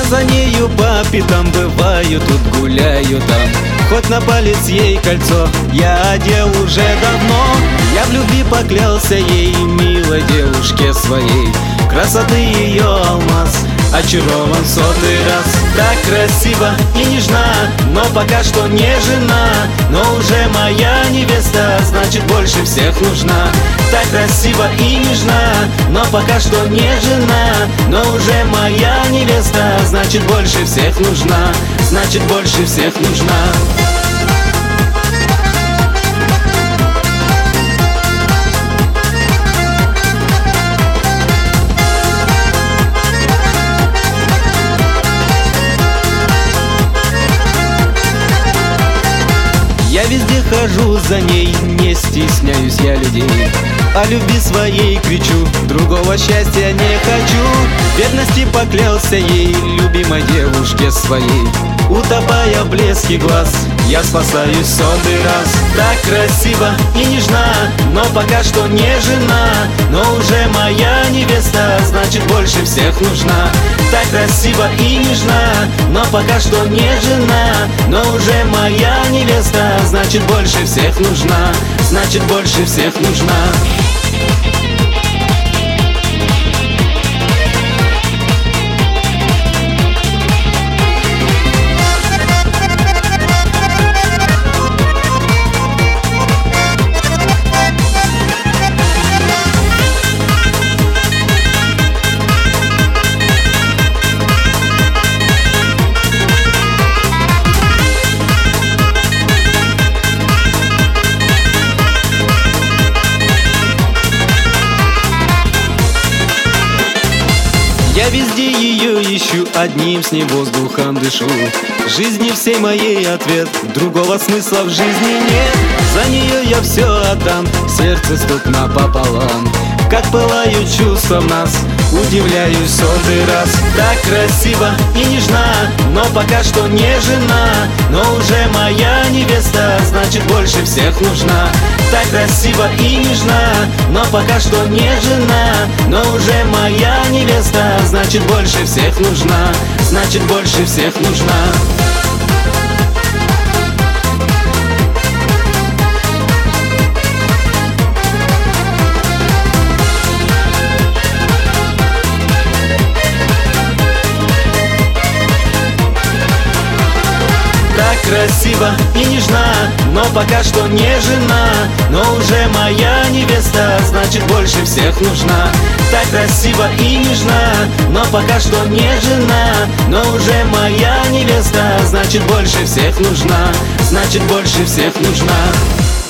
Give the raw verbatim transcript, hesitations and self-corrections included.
за нею по пятам бываю, тут гуляю там. Хоть на палец ей кольцо я одел уже давно. Я в любви поклялся ей, милой девушке своей. Красоты ее алмаз, очарован сотый раз. Так красиво и нежна, но пока что не жена. Но уже моя невеста, значит больше всех нужна. Так красиво и нежна, но пока что не жена. Но уже моя невеста, значит больше всех нужна. Значит больше всех нужна. Я везде хожу за ней, не стесняюсь я людей. О любви своей кричу, другого счастья не хочу. В верности поклялся ей, любимой девушке своей. Утопая в блеске глаз, я спасаюсь сотый раз. Так красиво и нежна, но пока что не жена. Но уже моя невеста, значит больше всех нужна. Так красиво и нежна, но пока что не жена. Но уже моя невеста, значит больше всех нужна. Значит больше всех нужна. Я везде ее ищу, одним с ней воздухом дышу. Жизни всей моей ответ, другого смысла в жизни нет. За нее я все отдам, сердце стук напополам. Как пылают чувства в нас, удивляюсь сотый раз. Так красиво и нежна, но пока что не жена. Но уже моя невеста, значит больше всех нужна. Так красиво и нежна, но пока что не жена. Но уже моя невеста, значит больше всех нужна. Значит больше всех нужна. Так красиво и нежна, но пока что не жена. Но уже моя невеста, значит больше всех нужна. Так красиво и нежна, но пока что не жена. Но уже моя невеста, значит больше всех нужна. Значит больше всех нужна.